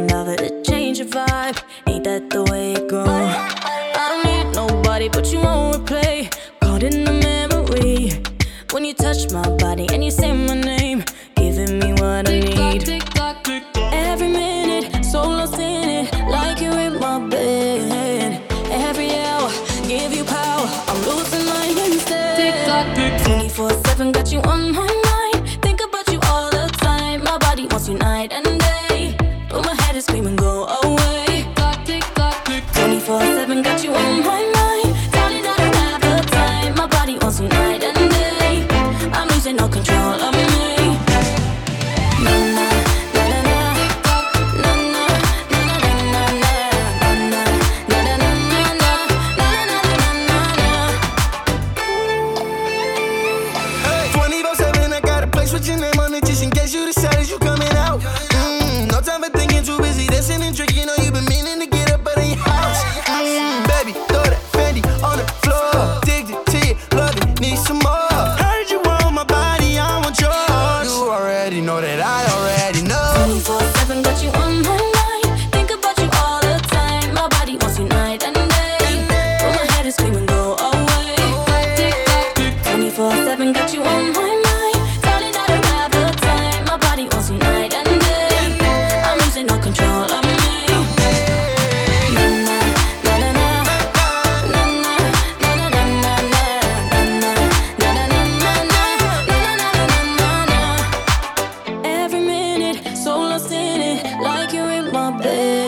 lover to change your vibe. Ain't that the way it goes? I don't need nobody, but you won't replay. Caught in the memory when you touch my body and you say my name, giving me what I need. Every minute, so lost in it, like you're in my bed. Every hour, give you power, I'm losing mine instead. 24/7, got you on my mind. Think about you all the time. My body wants you night and day, but my head is screaming, go away. 24/7, got you on my mind. Darling, I don't have the time. My body wants you night and day. I'm losing all control of me. Na na na na na na na na na na na na na. 24/7, I got a place with your name on it, just in case you decide you coming out. No time for thinking, too busy dancing and drinking. Know you've been meaning to get up out of your house. Baby, throw that Fendi on the floor. Addicted to you, love it, need some more. Heard you want my body, I want yours. You already know that I already know. 24/7, got you on my mind. Think about you all the time. My body wants you night and day, but my head is screaming, go away. 24/7, got you on my mind. Darling, I don't have the time. My body wants you night and day. I'm losing all control of me. Na na na na na na na na na na na na na na. Every minute, so lost in it, like you're in my bed.